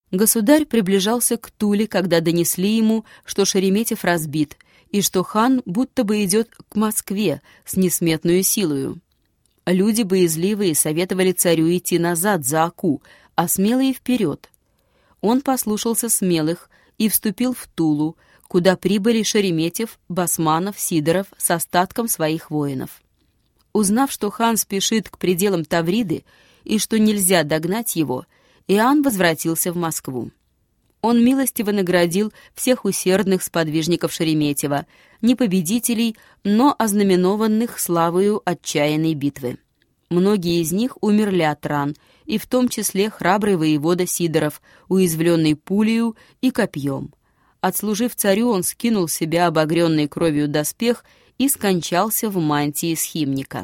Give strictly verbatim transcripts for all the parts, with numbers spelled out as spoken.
Государь приближался к Туле, когда донесли ему, что Шереметьев разбит, и что хан будто бы идет к Москве с несметную силою. Люди боязливые советовали царю идти назад за Оку, а смелые вперед. Он послушался смелых и вступил в Тулу, куда прибыли Шереметьев, Басманов, Сидоров с остатком своих воинов. Узнав, что хан спешит к пределам Тавриды и что нельзя догнать его, Иоанн возвратился в Москву. Он милостиво наградил всех усердных сподвижников Шереметьева, не победителей, но ознаменованных славою отчаянной битвы. Многие из них умерли от ран, и в том числе храбрый воевода Сидоров, уязвленный пулею и копьем. Отслужив царю, он скинул с себя обогренный кровью доспех и скончался в мантии схимника.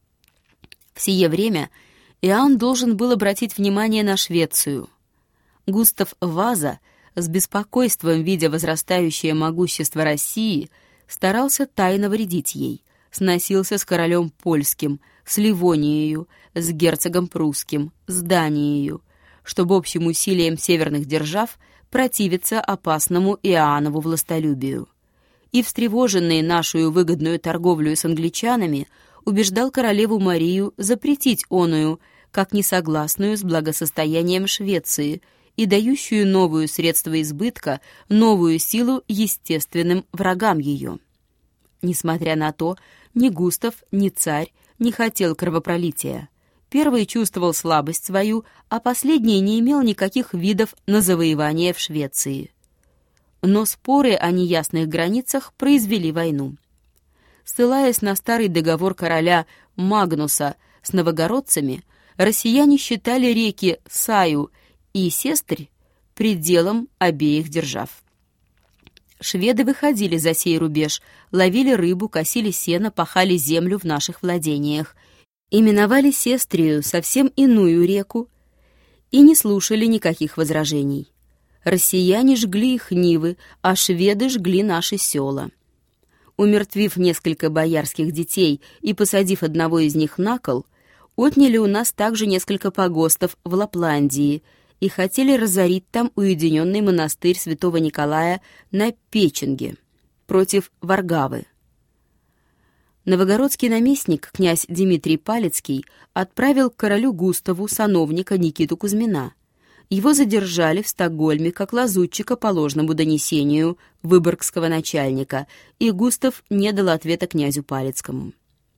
В сие время Иоанн должен был обратить внимание на Швецию. Густав Ваза, с беспокойством видя возрастающее могущество России, старался тайно вредить ей, сносился с королем польским, с Ливонией, с герцогом прусским, с Данией, чтобы общим усилием северных держав противиться опасному Иоаннову властолюбию. И, встревоженный нашу выгодную торговлю с англичанами, убеждал королеву Марию запретить оную, как несогласную с благосостоянием Швеции и дающую новую средство избытка, новую силу естественным врагам ее. Несмотря на то, ни Густав, ни царь не хотел кровопролития. Первый чувствовал слабость свою, а последний не имел никаких видов на завоевание в Швеции. Но споры о неясных границах произвели войну. Ссылаясь на старый договор короля Магнуса с новогородцами, россияне считали реки Саю и Сестрь пределом обеих держав. Шведы выходили за сей рубеж, ловили рыбу, косили сено, пахали землю в наших владениях, именовали Сестрию совсем иную реку и не слушали никаких возражений. Россияне жгли их нивы, а шведы жгли наши села. Умертвив несколько боярских детей и посадив одного из них на кол, отняли у нас также несколько погостов в Лапландии и хотели разорить там уединенный монастырь святого Николая на Печенге против Варгавы. Новогородский наместник, князь Дмитрий Палецкий, отправил к королю Густаву сановника Никиту Кузьмина. Его задержали в Стокгольме как лазутчика по ложному донесению выборгского начальника, и Густав не дал ответа князю Палецкому,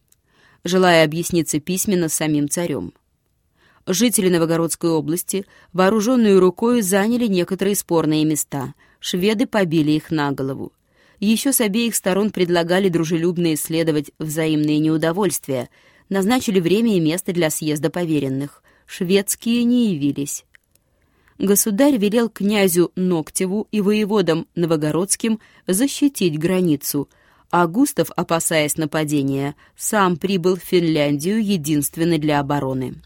желая объясниться письменно с самим царем. Жители Новогородской области, вооруженные рукой, заняли некоторые спорные места. Шведы побили их на голову. Еще с обеих сторон предлагали дружелюбно исследовать взаимные неудовольствия, назначили время и место для съезда поверенных. Шведские не явились. Государь велел князю Ноктеву и воеводам новогородским защитить границу, а Густав, опасаясь нападения, сам прибыл в Финляндию единственно для обороны.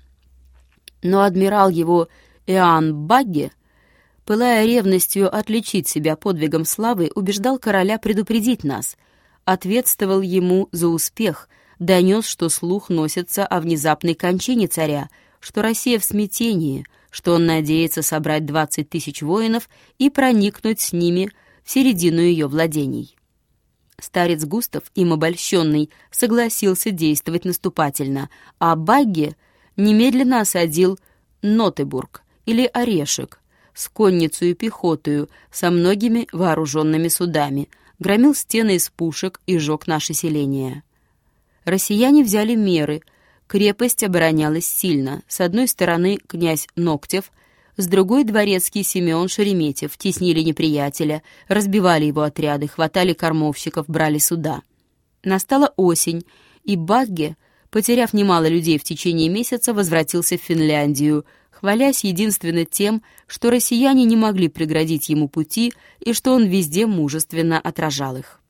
Но адмирал его Иоанн Багге, пылая ревностью отличить себя подвигом славы, убеждал короля предупредить нас, ответствовал ему за успех, донес, что слух носится о внезапной кончине царя, что Россия в смятении, что он надеется собрать двадцать тысяч воинов и проникнуть с ними в середину ее владений. Старец Густав, им обольщенный, согласился действовать наступательно, а Багге немедленно осадил Нотебург или Орешек с конницей и пехотою, со многими вооруженными судами, громил стены из пушек и жег наши селения. Россияне взяли меры. Крепость оборонялась сильно. С одной стороны князь Ноктев, с другой дворецкий Симеон Шереметьев теснили неприятеля, разбивали его отряды, хватали кормовщиков, брали суда. Настала осень, и Багге, потеряв немало людей в течение месяца, возвратился в Финляндию, хвалясь единственно тем, что россияне не могли преградить ему пути и что он везде мужественно отражал их.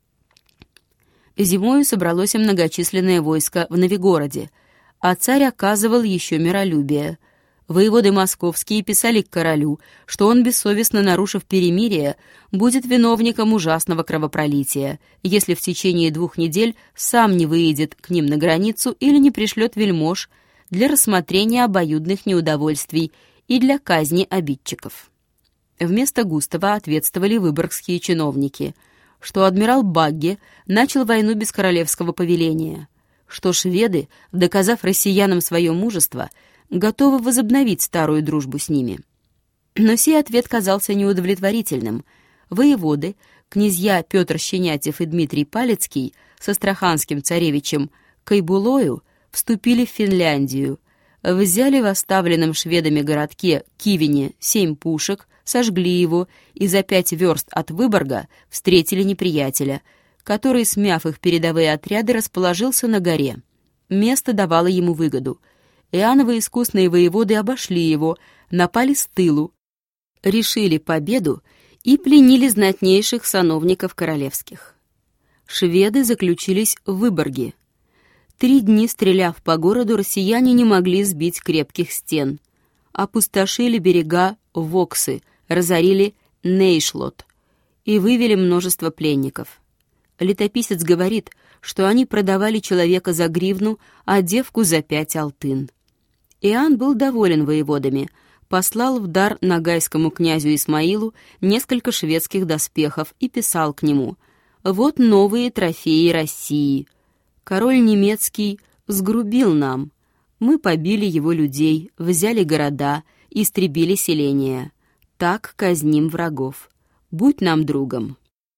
Зимою собралось многочисленное войско в Новигороде, а царь оказывал еще миролюбие. Воеводы московские писали к королю, что он, бессовестно нарушив перемирие, будет виновником ужасного кровопролития, если в течение двух недель сам не выедет к ним на границу или не пришлет вельмож для рассмотрения обоюдных неудовольствий и для казни обидчиков. Вместо Густава ответствовали выборгские чиновники, что адмирал Багге начал войну без королевского повеления, что шведы, доказав россиянам свое мужество, готовы возобновить старую дружбу с ними. Но сей ответ казался неудовлетворительным. Воеводы, князья Петр Щенятев и Дмитрий Палецкий с астраханским царевичем Кайбулою вступили в Финляндию, взяли в оставленном шведами городке Кивине семь пушек, сожгли его и за пять верст от Выборга встретили неприятеля, который, смяв их передовые отряды, расположился на горе. Место давало ему выгоду. Иоанновы искусные воеводы обошли его, напали с тылу, решили победу и пленили знатнейших сановников королевских. Шведы заключились в Выборге. Три дни, стреляв по городу, россияне не могли сбить крепких стен. Опустошили берега Воксы, разорили Нейшлот и вывели множество пленников. Летописец говорит, что они продавали человека за гривну, а девку за пять алтын. Иоанн был доволен воеводами, послал в дар ногайскому князю Исмаилу несколько шведских доспехов и писал к нему: «Вот новые трофеи России. Король немецкий сгрубил нам. Мы побили его людей, взяли города, истребили селения. Так казним врагов. Будь нам другом».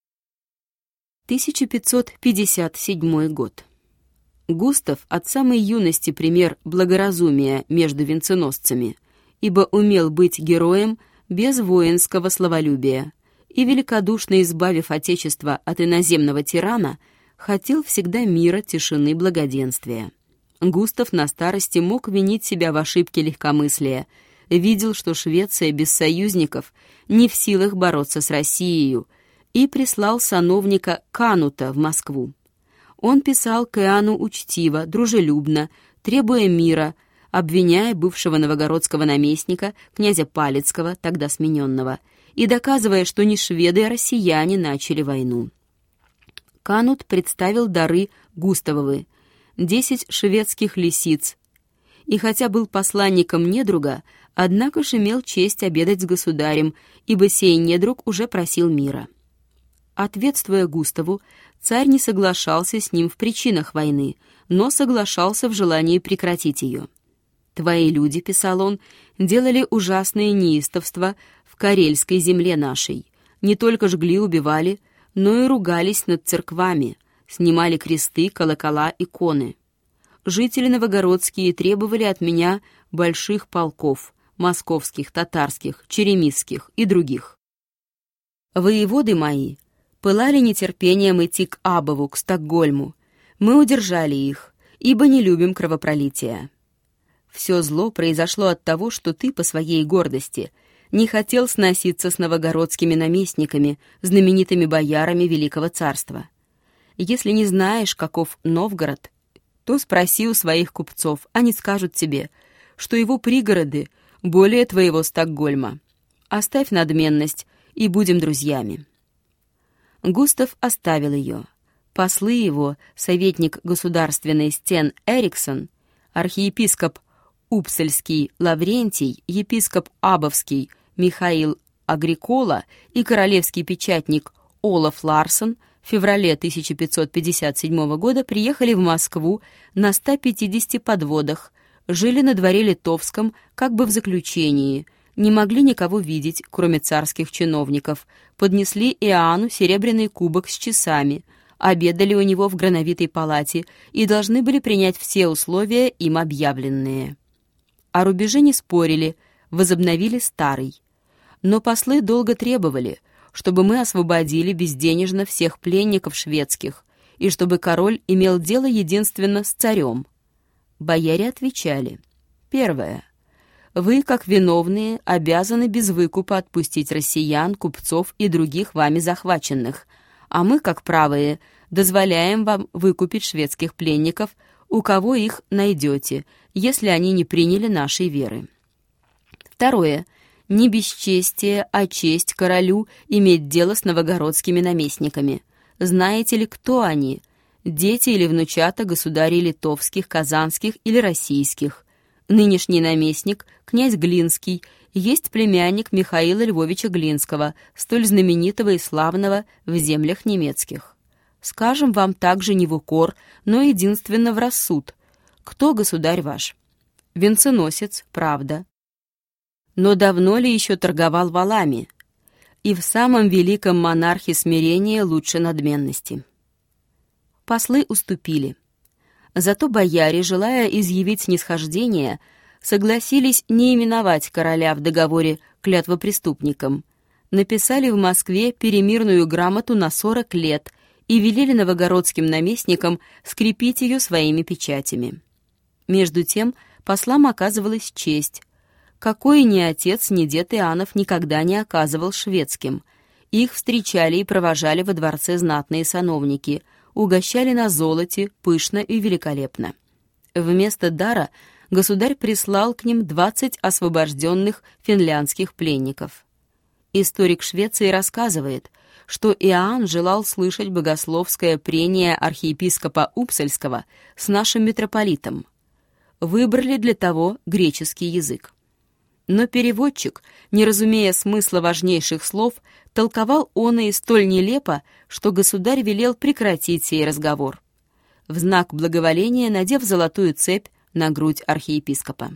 тысяча пятьсот пятьдесят седьмой год. Густав от самой юности пример благоразумия между венценосцами, ибо умел быть героем без воинского славолюбия, и, великодушно избавив отечество от иноземного тирана, хотел всегда мира, тишины, благоденствия. Густав на старости мог винить себя в ошибке легкомыслия, видел, что Швеция без союзников не в силах бороться с Россией, и прислал сановника Канута в Москву. Он писал к Иоанну учтиво, дружелюбно, требуя мира, обвиняя бывшего новгородского наместника, князя Палецкого, тогда смененного, и доказывая, что не шведы, а россияне начали войну. Канут представил дары Густавовы, десять шведских лисиц, и хотя был посланником недруга, однако ж имел честь обедать с государем, ибо сей недруг уже просил мира. Ответствуя Густаву, царь не соглашался с ним в причинах войны, но соглашался в желании прекратить ее. «Твои люди, — писал он, — делали ужасные неистовства в карельской земле нашей, не только жгли, убивали, но и ругались над церквами, снимали кресты, колокола, иконы. Жители новгородские требовали от меня больших полков, московских, татарских, черемисских и других. Воеводы мои пылали нетерпением идти к Абову, к Стокгольму. Мы удержали их, ибо не любим кровопролития. Все зло произошло от того, что ты по своей гордости не хотел сноситься с новгородскими наместниками, знаменитыми боярами Великого Царства. Если не знаешь, каков Новгород, то спроси у своих купцов, они скажут тебе, что его пригороды более твоего Стокгольма. Оставь надменность, и будем друзьями». Густав оставил ее. Послы его, советник государственный Стен Эриксон, архиепископ Упсальский Лаврентий, епископ Абовский Михаил Агрикола и королевский печатник Олаф Ларсон в феврале тысяча пятьсот пятьдесят седьмого года приехали в Москву на ста пятидесяти подводах, жили на дворе Литовском как бы в заключении, не могли никого видеть, кроме царских чиновников, поднесли Иоанну серебряный кубок с часами, обедали у него в грановитой палате и должны были принять все условия, им объявленные. О рубеже не спорили, возобновили старый. Но послы долго требовали, чтобы мы освободили безденежно всех пленников шведских и чтобы король имел дело единственно с царем. Бояре отвечали: первое. Вы, как виновные, обязаны без выкупа отпустить россиян, купцов и других вами захваченных, а мы, как правые, дозволяем вам выкупить шведских пленников, у кого их найдете, если они не приняли нашей веры. Второе. Не бесчестие, а честь королю иметь дело с новгородскими наместниками. Знаете ли, кто они? Дети или внучата государей литовских, казанских или российских. Нынешний наместник, князь Глинский, есть племянник Михаила Львовича Глинского, столь знаменитого и славного в землях немецких. Скажем вам также не в укор, но единственно в рассуд. Кто государь ваш? Венценосец, правда. Но давно ли еще торговал валами? И в самом великом монархе смирения лучше надменности. Послы уступили. Зато бояре, желая изъявить снисхождение, согласились не именовать короля в договоре клятвопреступником, написали в Москве перемирную грамоту на сорок лет и велели новогородским наместникам скрепить ее своими печатями. Между тем послам оказывалась честь, какой ни отец, ни дед Иоаннов никогда не оказывал шведским. Их встречали и провожали во дворце знатные сановники, угощали на золоте, пышно и великолепно. Вместо дара государь прислал к ним двадцать освобожденных финляндских пленников. Историк Швеции рассказывает, что Иоанн желал слышать богословское прение архиепископа Упсальского с нашим митрополитом. Выбрали для того греческий язык. Но переводчик, не разумея смысла важнейших слов, толковал он и столь нелепо, что государь велел прекратить сей разговор, в знак благоволения надев золотую цепь на грудь архиепископа.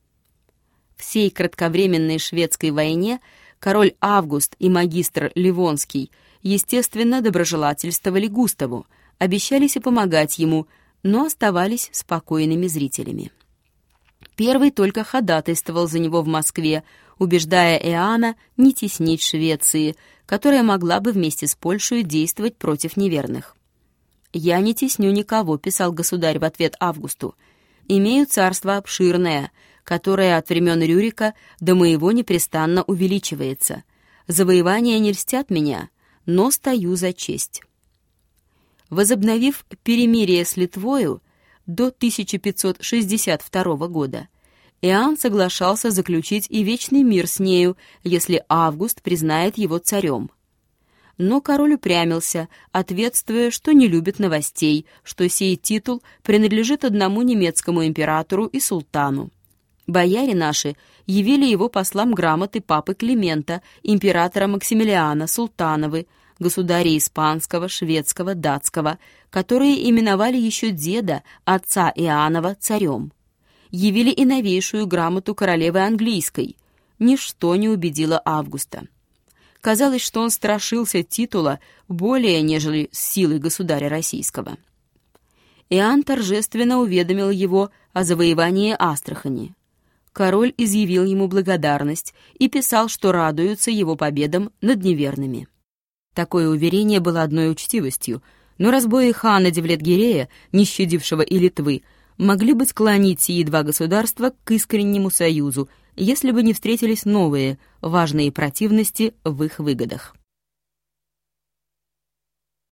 В сей кратковременной шведской войне король Август и магистр Ливонский, естественно, доброжелательствовали Густаву, обещались и помогать ему, но оставались спокойными зрителями. Первый только ходатайствовал за него в Москве, убеждая Иоанна не теснить Швеции, которая могла бы вместе с Польшей действовать против неверных. «Я не тесню никого», — писал государь в ответ Августу. «Имею царство обширное, которое от времен Рюрика до моего непрестанно увеличивается. Завоевания не льстят меня, но стою за честь». Возобновив перемирие с Литвою, до тысяча пятьсот шестьдесят второго года Иоанн соглашался заключить и вечный мир с нею, если Август признает его царем. Но король упрямился, ответствуя, что не любит новостей, что сей титул принадлежит одному немецкому императору и султану. Бояре наши явили его послам грамоты папы Климента, императора Максимилиана, султановы, государя испанского, шведского, датского, которые именовали еще деда, отца Иоаннова, царем. Явили и новейшую грамоту королевы английской. Ничто не убедило Августа. Казалось, что он страшился титула более, нежели силы государя российского. Иоанн торжественно уведомил его о завоевании Астрахани. Король изъявил ему благодарность и писал, что радуются его победам над неверными. Такое уверение было одной учтивостью, но разбои хана Девлет-Гирея, не щадившего и Литвы, могли бы склонить сии два государства к искреннему союзу, если бы не встретились новые, важные противности в их выгодах.